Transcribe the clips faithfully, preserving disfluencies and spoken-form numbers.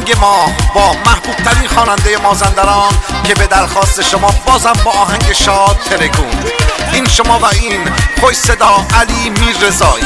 آهنگ ما با محبوب ترین خواننده مازندران که به درخواست شما بازم با آهنگ شاد ترکون. این شما و این خوش صدا علی میررضایی.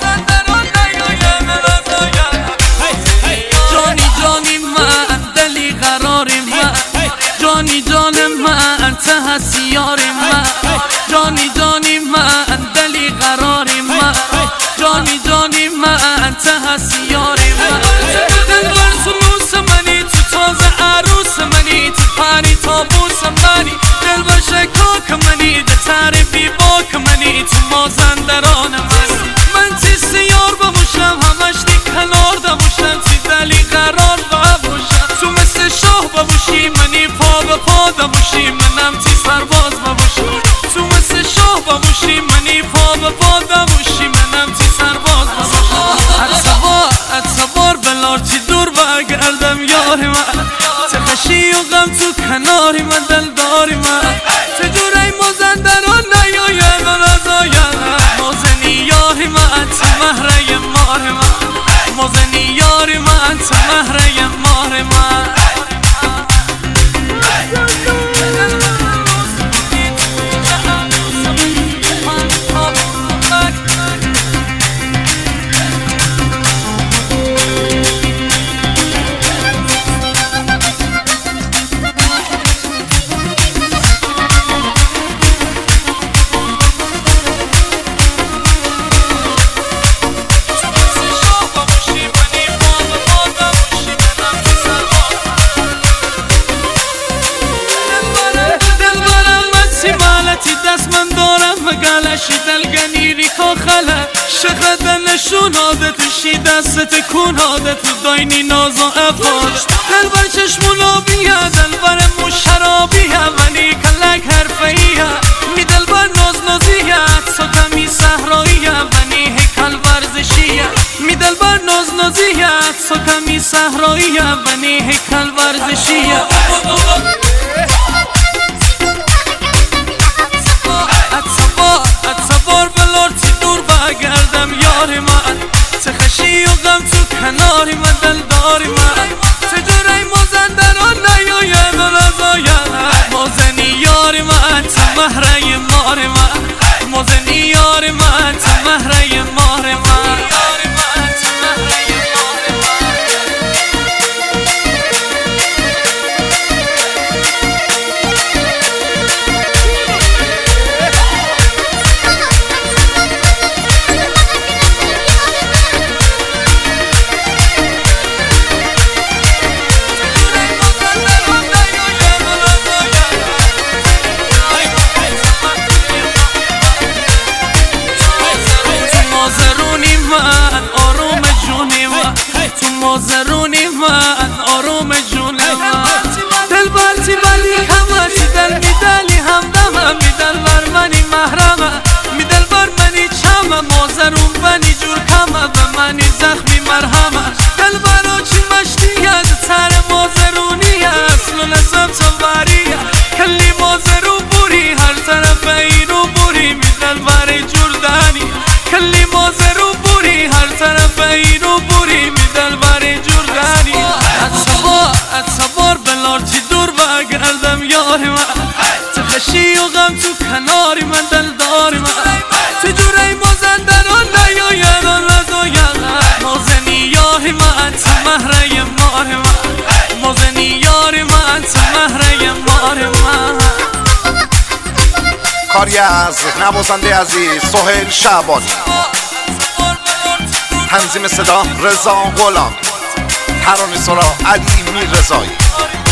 جانی جانی من دلی قرار من، جانی جان من ته هستی یار من، جانی جانی من دلی قرار من، جانی جانی من ته هستی یار من. دلبر تو موس منی، تو تازه عروس منی، تو پری تابوس منی، دلبر شکاک منی، ده تر بی باک منی، تو مازندران من. من تیست یار بموشم همش دی کنار دموشم، تی دلی قرار بموشم، تو مثل شاه بموشی منی پا به پا دموشی، منم تی سرباز بموشم، تو مثل شاه بموشی منی پا به پا دموشی، منم تی سرباز بموشم. اتبار اتبار بلار تی دور بگردم یاری من، تخشی و غم تو کناری من دلداری من، چجوری مازندران نیاید و نزاید، مازنی یاری من تو مهره مار من، مازنی یاری من تو مهره مار من. دست من دارم مگلشی دلگنیری که خله شقد نشون عادتشی دست کن عادت داینی ناز و افاش، دلبر چشمون آبیه دلبر مو شرابیه ولی کلک حرفیه، می دلبر ناز نازیه اکسا کمی صحراییه ولی هیکل ورزشیه، می دلبر ناز نازیه اکسا کمی صحراییه ولی هیکل ورزشیه. گردم یاری من، تخشی و غم تو کناری من دلداری من، چجوری مازندران نیاید و نزاید، مازنی یاری من تو مهره مار من، مازنی یاری من تو مهره مار من. مازرونی من آروم جونی من، دلبر تی ولی همه تی دل می دلی همدمه، می دلبر منی محرمه، می دلبر منی چمه، مازرون بنی جور کمه به منی زخمی مرهمه، دلبرو چی مشتیه تر مازرونیه اصل و نسب تو وریه، کلی مازرو بوری هر طرف اینو بوری، می دلبر جور دنی کلی مازرو بوری هر طرف اینو بوری، می دلبر جور دنی. اتبار اتبار بلار تی دور بگردم یاری من، تخشی و غم تو کناری من دلداری من، چجوری مازندران نیاید و نزاید، مازنی یاری من تو مهره مار من، مازنی یاری من تو مهره مار من. کاری از نوازنده عزیز سهیل شعبانی، تنظیم صدا رضا غلام، ترانه‌سرا علی میررضایی.